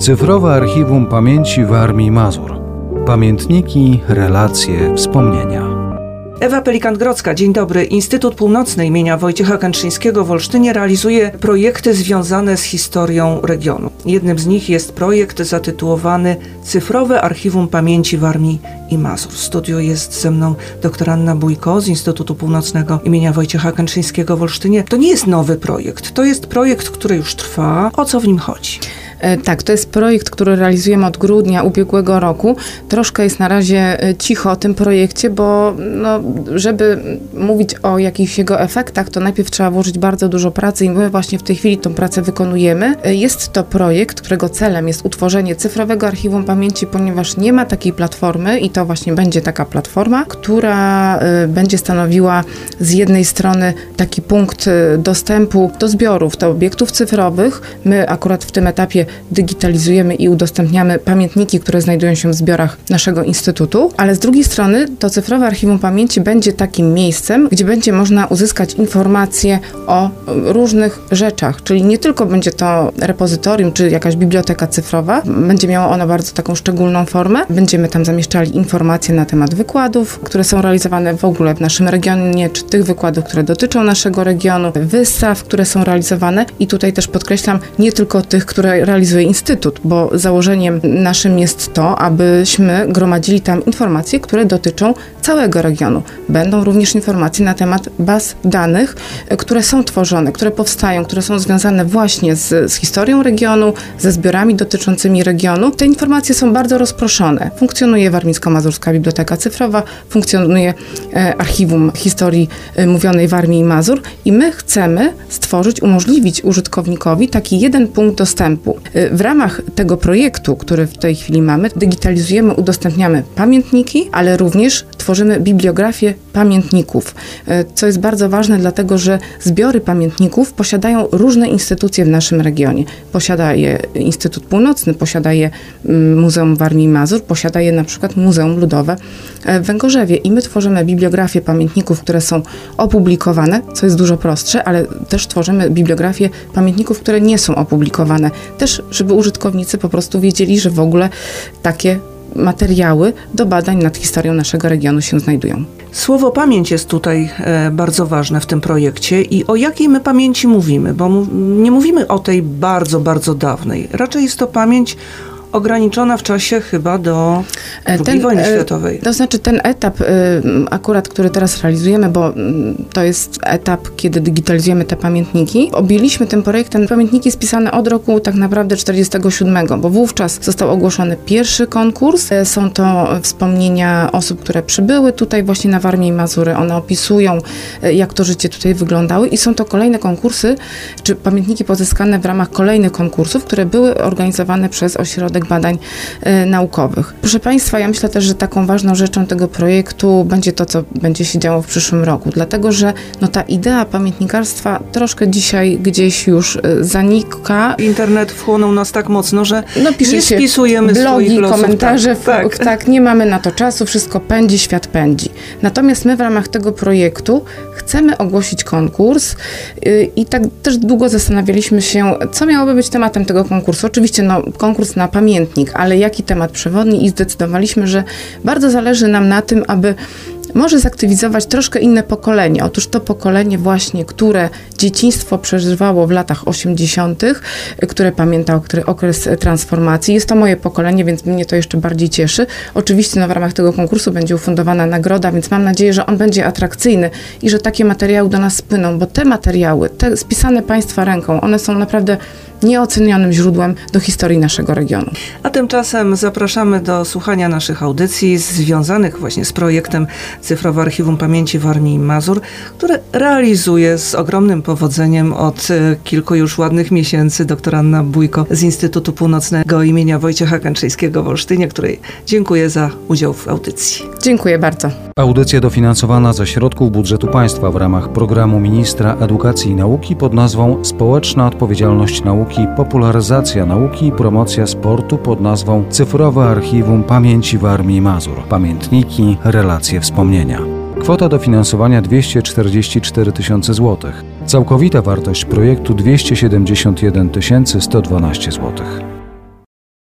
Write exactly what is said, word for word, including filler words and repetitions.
Cyfrowe Archiwum Pamięci Warmii i Mazur. Pamiętniki, relacje, wspomnienia. Ewa Pelikant-Grodzka, dzień dobry. Instytut Północny imienia Wojciecha Kętrzyńskiego w Olsztynie realizuje projekty związane z historią regionu. Jednym z nich jest projekt zatytułowany Cyfrowe Archiwum Pamięci Warmii i Mazur. W studiu jest ze mną dr Anna Bójko z Instytutu Północnego imienia Wojciecha Kętrzyńskiego w Olsztynie. To nie jest nowy projekt, to jest projekt, który już trwa. O co w nim chodzi? Tak, to jest projekt, który realizujemy od grudnia ubiegłego roku. Troszkę jest na razie cicho o tym projekcie, bo no, żeby mówić o jakichś jego efektach, to najpierw trzeba włożyć bardzo dużo pracy i my właśnie w tej chwili tą pracę wykonujemy. Jest to projekt, którego celem jest utworzenie cyfrowego archiwum pamięci, ponieważ nie ma takiej platformy i to właśnie będzie taka platforma, która y, będzie stanowiła z jednej strony taki punkt y, dostępu do zbiorów, do obiektów cyfrowych. My akurat w tym etapie digitalizujemy i udostępniamy pamiętniki, które znajdują się w zbiorach naszego instytutu, ale z drugiej strony to cyfrowe archiwum pamięci będzie takim miejscem, gdzie będzie można uzyskać informacje o różnych rzeczach, czyli nie tylko będzie to repozytorium czy jakaś biblioteka cyfrowa, będzie miało ono bardzo taką szczególną formę. Będziemy tam zamieszczali informacje na temat wykładów, które są realizowane w ogóle w naszym regionie, czy tych wykładów, które dotyczą naszego regionu, wystaw, które są realizowane i tutaj też podkreślam, nie tylko tych, które realizuje Instytut, bo założeniem naszym jest to, abyśmy gromadzili tam informacje, które dotyczą całego regionu. Będą również informacje na temat baz danych, które są tworzone, które powstają, które są związane właśnie z, z historią regionu, ze zbiorami dotyczącymi regionu. Te informacje są bardzo rozproszone. Funkcjonuje Warmińsko-Mazurska Biblioteka Cyfrowa, funkcjonuje e, Archiwum Historii e, Mówionej Warmii i Mazur i my chcemy stworzyć, umożliwić użytkownikowi taki jeden punkt dostępu. W ramach tego projektu, który w tej chwili mamy, digitalizujemy, udostępniamy pamiętniki, ale również tworzymy bibliografię pamiętników, co jest bardzo ważne, dlatego że zbiory pamiętników posiadają różne instytucje w naszym regionie. Posiada je Instytut Północny, posiada je Muzeum Warmii i Mazur, posiada je na przykład Muzeum Ludowe w Węgorzewie i my tworzymy bibliografię pamiętników, które są opublikowane, co jest dużo prostsze, ale też tworzymy bibliografię pamiętników, które nie są opublikowane. Też, żeby użytkownicy po prostu wiedzieli, że w ogóle takie materiały do badań nad historią naszego regionu się znajdują. Słowo pamięć jest tutaj e, bardzo ważne w tym projekcie i o jakiej my pamięci mówimy, bo mu, nie mówimy o tej bardzo, bardzo dawnej. Raczej jest to pamięć ograniczona w czasie chyba do drugiej ten, wojny światowej. To znaczy ten etap y, akurat, który teraz realizujemy, bo y, to jest etap, kiedy digitalizujemy te pamiętniki. Objęliśmy tym projektem pamiętniki spisane od roku tak naprawdę czterdziestego siódmego, bo wówczas został ogłoszony pierwszy konkurs. Są to wspomnienia osób, które przybyły tutaj właśnie na Warmię i Mazury. One opisują, y, jak to życie tutaj wyglądały i są to kolejne konkursy, czy pamiętniki pozyskane w ramach kolejnych konkursów, które były organizowane przez Ośrodek Badań y, Naukowych. Proszę Państwa, ja myślę też, że taką ważną rzeczą tego projektu będzie to, co będzie się działo w przyszłym roku, dlatego że no, ta idea pamiętnikarstwa troszkę dzisiaj gdzieś już y, zanika. Internet wchłonął nas tak mocno, że no, pisze nie się spisujemy blogi, swoich losów. komentarze, tak. tak. tak, nie mamy na to czasu, wszystko pędzi, świat pędzi. Natomiast my w ramach tego projektu chcemy ogłosić konkurs y, i tak też długo zastanawialiśmy się, co miałoby być tematem tego konkursu. Oczywiście no, konkurs na pamiętnik, ale jaki temat przewodni i zdecydowaliśmy, że bardzo zależy nam na tym, aby może zaktywizować troszkę inne pokolenie. Otóż to pokolenie właśnie, które dzieciństwo przeżywało w latach osiemdziesiątych, które pamięta okres transformacji. Jest to moje pokolenie, więc mnie to jeszcze bardziej cieszy. Oczywiście no, w ramach tego konkursu będzie ufundowana nagroda, więc mam nadzieję, że on będzie atrakcyjny i że takie materiały do nas spłyną, bo te materiały, te spisane Państwa ręką, one są naprawdę nieocenionym źródłem do historii naszego regionu. A tymczasem zapraszamy do słuchania naszych audycji związanych właśnie z projektem Cyfrowe Archiwum Pamięci Warmii i Mazur, które realizuje z ogromnym powodzeniem od kilku już ładnych miesięcy dr Anna Bójko z Instytutu Północnego imienia Wojciecha Kętrzyńskiego w Olsztynie, której dziękuję za udział w audycji. Dziękuję bardzo. Audycja dofinansowana ze środków budżetu państwa w ramach programu Ministra Edukacji i Nauki pod nazwą Społeczna Odpowiedzialność Nauki, Popularyzacja Nauki i Promocja Sportu pod nazwą Cyfrowe Archiwum Pamięci Warmii i Mazur. Pamiętniki, relacje, wspomnienia. Kwota dofinansowania dwieście czterdzieści cztery tysiące złotych. Całkowita wartość projektu dwieście siedemdziesiąt jeden tysięcy sto dwanaście złotych.